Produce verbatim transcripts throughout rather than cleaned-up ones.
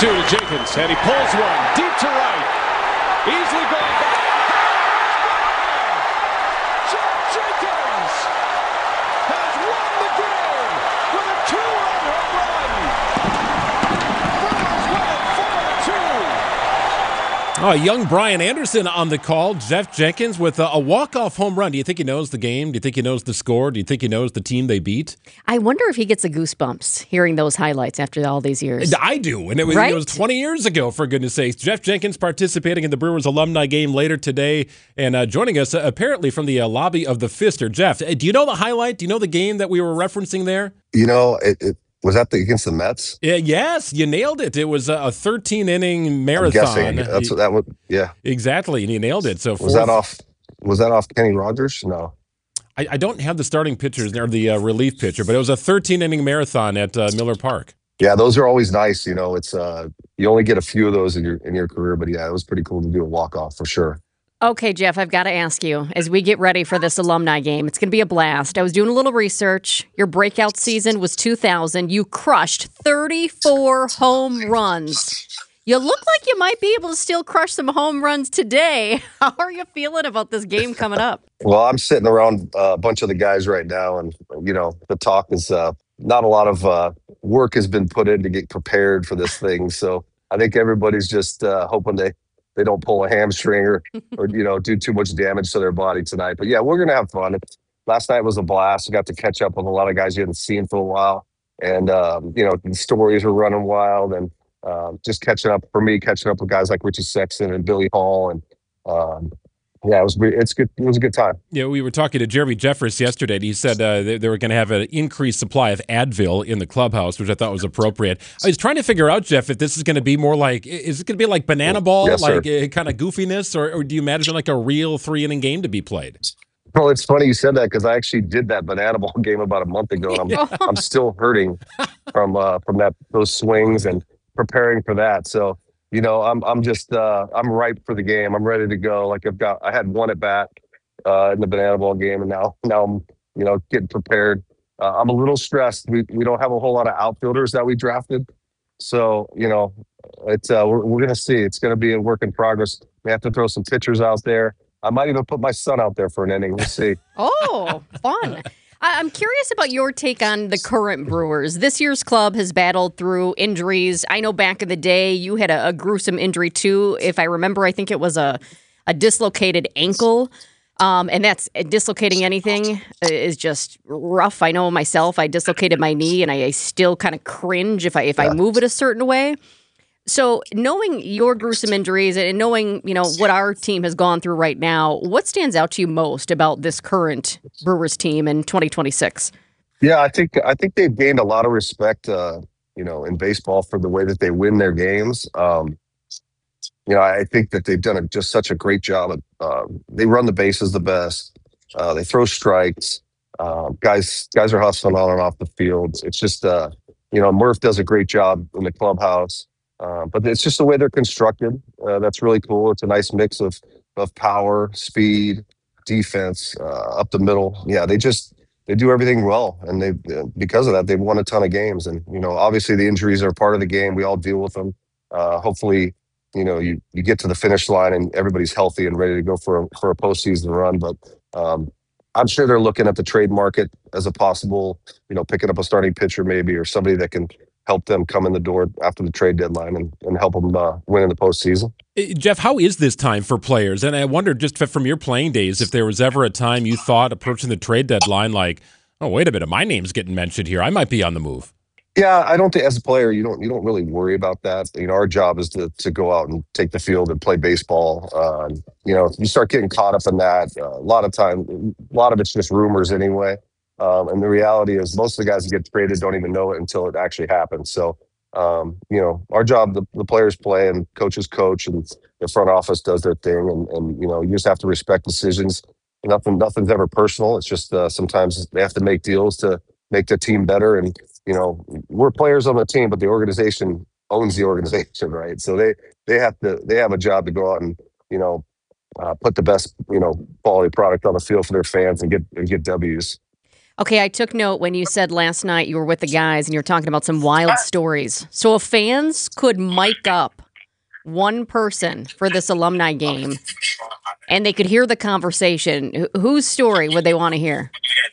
two to Jenkins, and he pulls one deep to right. Easily going back. Jeff Jenkins has won the game with a two-run home run. Brewers win it four to two. Oh, young Brian Anderson on the call. Jeff Jenkins with a, a walk-off home run. Do you think he knows the game? Do you think he knows the score? Do you think he knows the team they beat? I wonder if he gets the goosebumps hearing those highlights after all these years. I do, and it was, right? it was twenty years ago, for goodness sakes. Jeff Jenkins participating in the Brewers alumni game later today and uh, joining us uh, apparently from the uh, lobby of the Pfister. Jeff, uh, do you know the highlight? Do you know the game that we were referencing there? You know, it, it was that the, against the Mets? Yeah, yes, you nailed it. It was a thirteen-inning marathon. I'm guessing. That's what that would. Yeah, exactly, and you nailed it. So was fourth, that off? Was that off Kenny Rogers? No, I, I don't have the starting pitchers or the uh, relief pitcher, but it was a thirteen-inning marathon at uh, Miller Park. Yeah, those are always nice. You know, it's uh, you only get a few of those in your in your career, but yeah, it was pretty cool to do a walk off for sure. Okay, Jeff, I've got to ask you, as we get ready for this alumni game, it's going to be a blast. I was doing a little research. Your breakout season was two thousand. You crushed thirty-four home runs. You look like you might be able to still crush some home runs today. How are you feeling about this game coming up? Well, I'm sitting around uh, a bunch of the guys right now, and, you know, the talk is uh, not a lot of uh, work has been put in to get prepared for this thing. So I think everybody's just uh, hoping they they don't pull a hamstring or, or, you know, do too much damage to their body tonight. But, yeah, we're going to have fun. Last night was a blast. We got to catch up with a lot of guys you hadn't seen for a while. And, um, you know, the stories were running wild. And uh, just catching up, for me, catching up with guys like Richie Sexton and Billy Hall. And, um, yeah, it was it's good. It was a good time. Yeah, we were talking to Jeremy Jeffress yesterday, and he said uh, they, they were going to have an increased supply of Advil in the clubhouse, which I thought was appropriate. I was trying to figure out, Jeff, if this is going to be more like, is it going to be like banana ball, yes, like uh, kind of goofiness, or, or do you imagine like a real three-inning game to be played? Well, it's funny you said that because I actually did that banana ball game about a month ago, and I'm I'm still hurting from uh, from that those swings and preparing for that. So. You know, I'm I'm just uh, I'm ripe for the game. I'm ready to go. Like I've got I had one at bat uh, in the banana ball game, and now now I'm you know getting prepared. Uh, I'm a little stressed. We we don't have a whole lot of outfielders that we drafted, so you know it's uh, we're we're gonna see. It's gonna be a work in progress. We have to throw some pitchers out there. I might even put my son out there for an inning. We'll see. Oh, fun. I'm curious about your take on the current Brewers. This year's club has battled through injuries. I know back in the day you had a, a gruesome injury too. If I remember, I think it was a, a dislocated ankle. Um, and that's dislocating anything is just rough. I know myself, I dislocated my knee and I, I still kind of cringe if I if yeah. I move it a certain way. So knowing your gruesome injuries and knowing, you know, what our team has gone through right now, what stands out to you most about this current Brewers team in twenty twenty-six? Yeah, I think I think they've gained a lot of respect, uh, you know, in baseball for the way that they win their games. Um, you know, I think that they've done a, just such a great job. Of, uh, they run the bases the best. Uh, they throw strikes. Uh, guys, guys are hustling on and off the field. It's just, uh, you know, Murph does a great job in the clubhouse. Uh, but it's just the way they're constructed. Uh, that's really cool. It's a nice mix of of power, speed, defense, uh, up the middle. Yeah, they just they do everything well, and they uh, because of that they've won a ton of games. And you know, obviously the injuries are part of the game. We all deal with them. Uh, hopefully, you know, you you get to the finish line and everybody's healthy and ready to go for a, for a postseason run. But um, I'm sure they're looking at the trade market as a possible, you know, picking up a starting pitcher maybe or somebody that can help them come in the door after the trade deadline and, and help them uh, win in the postseason. Jeff, how is this time for players? And I wonder, just from your playing days, if there was ever a time you thought approaching the trade deadline like, oh, wait a minute, my name's getting mentioned here. I might be on the move. Yeah, I don't think as a player, you don't you don't really worry about that. You know, our job is to to go out and take the field and play baseball. Uh, you know, you start getting caught up in that. Uh, a lot of time, a lot of it's just rumors anyway. Um, and the reality is most of the guys that get traded don't even know it until it actually happens. So, um, you know, our job, the, the players play and coaches coach and the front office does their thing. And, and, you know, you just have to respect decisions. Nothing, nothing's ever personal. It's just uh, sometimes they have to make deals to make the team better. And, you know, we're players on the team, but the organization owns the organization, right? So they, they have to, they have a job to go out and, you know, uh, put the best, you know, quality product on the field for their fans and get, and get W's. Okay, I took note when you said last night you were with the guys and you're talking about some wild stories. So if fans could mic up one person for this alumni game and they could hear the conversation, wh- whose story would they want to hear?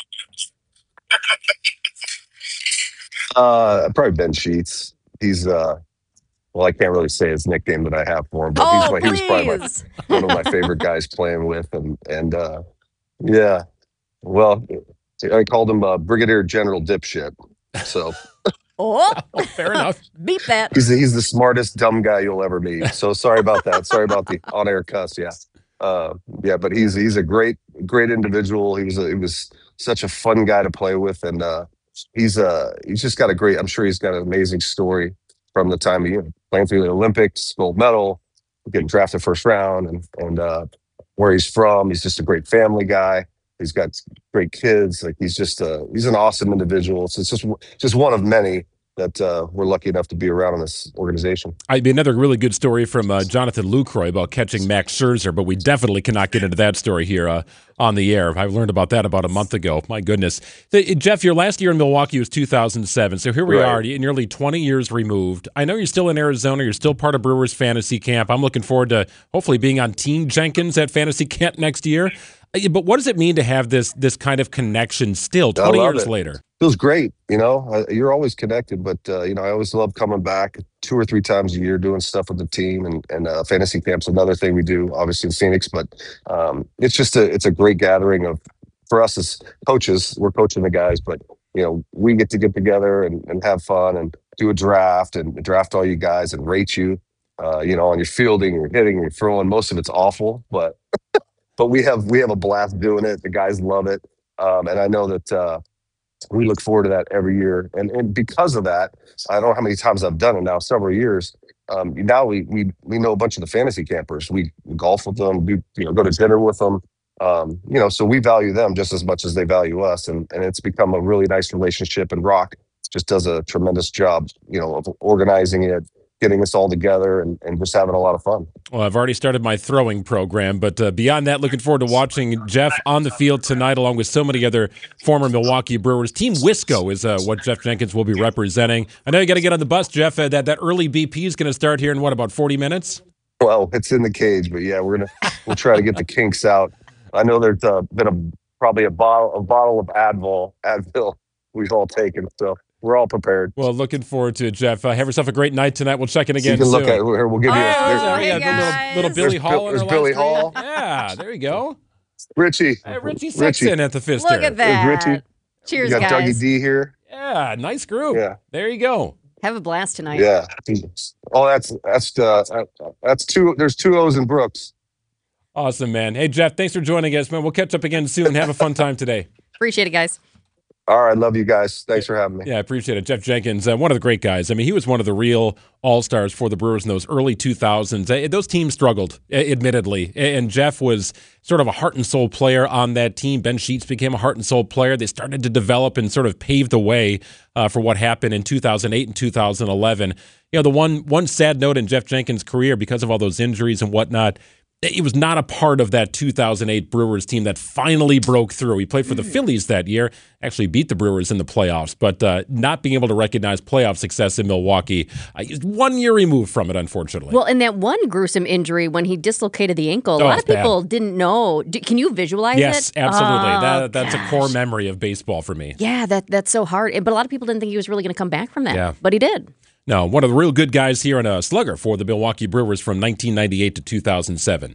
Uh, probably Ben Sheets. He's uh, well, I can't really say his nickname that I have for him, but he's Oh, my, he was probably my, please. one of my favorite guys playing with, and and uh, yeah, well, I called him uh, Brigadier General Dipshit. So Oh, Oh, fair enough. beat that. he's the, he's the smartest dumb guy you'll ever meet. So sorry about that. Sorry about the on-air cuss. Yeah, uh, yeah, but he's he's a great great individual. He was a, he was such a fun guy to play with, and uh, he's uh he's just got a great. I'm sure he's got an amazing story from the time he you know, playing through the Olympics, gold medal, getting drafted first round, and and uh, where he's from. He's just a great family guy. He's got great kids. Like he's just uh he's an awesome individual. So it's just just one of many that uh, we're lucky enough to be around in this organization. I'd be another really good story from uh, Jonathan Lucroy about catching Max Scherzer, but we definitely cannot get into that story here uh, on the air. I learned about that about a month ago. My goodness. So, Jeff, your last year in Milwaukee was two thousand seven. So here we Right. are, nearly twenty years removed. I know you're still in Arizona. You're still part of Brewers Fantasy Camp. I'm looking forward to hopefully being on Team Jenkins at Fantasy Camp next year. Uh, But what does it mean to have this this kind of connection still I twenty love years it. later? Feels great, you know. Uh, you're always connected, but uh, you know, I always love coming back two or three times a year, doing stuff with the team, and and uh, fantasy camp's another thing we do, obviously in Phoenix. But um, it's just a it's a great gathering of for us as coaches. We're coaching the guys, but you know, we get to get together and, and have fun and do a draft and draft all you guys and rate you. Uh, you know, on your fielding, your hitting, your throwing. Most of it's awful, but but we have we have a blast doing it. The guys love it, um, and I know that. Uh, we look forward to that every year, and and because of that, I don't know how many times I've done it now, several years. Um, now we we we know a bunch of the fantasy campers. We golf with them, do you know, go to dinner with them. Um, you know, so we value them just as much as they value us, and and it's become a really nice relationship. And Rock just does a tremendous job, you know, of organizing it, getting us all together, and and just having a lot of fun. Well, I've already started my throwing program, but uh, beyond that, looking forward to watching Jeff on the field tonight, along with so many other former Milwaukee Brewers. Team Wisco is uh, what Jeff Jenkins will be representing. I know you got to get on the bus, Jeff. Uh, that that early B P is going to start here in what, about forty minutes? Well, it's in the cage, but yeah, we're gonna we'll try to get the kinks out. I know there's uh, been a probably a bottle a bottle of Advil Advil we've all taken, so we're all prepared. Well, looking forward to it, Jeff. Uh, have yourself a great night tonight. We'll check in So you again can soon. look at here. We'll give you. Oh, A, There's there's, our- hey, yeah, the guys. little, little Billy There's Hall. Bill- on there's our Billy last name. Hall. Yeah, there you go. Richie. Hey, Richie Richie. Sexton at the Fister. Look at that. Richie. Cheers, You got guys. Dougie D here. Yeah, nice group. Yeah. There you go. Have a blast tonight. Yeah. Oh, that's that's uh, that's two. There's two O's in Brooks. Awesome, man. Hey, Jeff, thanks for joining us, man. We'll catch up again soon. Have a fun time today. Appreciate it, guys. All right, love you guys. Thanks for having me. Yeah, I appreciate it. Jeff Jenkins, uh, one of the great guys. I mean, he was one of the real all-stars for the Brewers in those early two thousands. Uh, those teams struggled, uh, admittedly, and Jeff was sort of a heart and soul player on that team. Ben Sheets became a heart and soul player. They started to develop and sort of pave the way uh, for what happened in two thousand eight and two thousand eleven. You know, the one one sad note in Jeff Jenkins' career, because of all those injuries and whatnot, he was not a part of that two thousand eight Brewers team that finally broke through. He played for the Phillies that year, actually beat the Brewers in the playoffs, but uh, not being able to recognize playoff success in Milwaukee. Uh, he's one year removed from it, unfortunately. Well, and that one gruesome injury when he dislocated the ankle, a Oh, lot it's of people didn't know. Do, can you visualize yes, it? absolutely. Oh, that, that's a core gosh. memory of baseball for me. Yeah, that that's so hard. But a lot of people didn't think he was really going to come back from that. Yeah. But he did. No, one of the real good guys here and a slugger for the Milwaukee Brewers from nineteen ninety-eight to two thousand seven.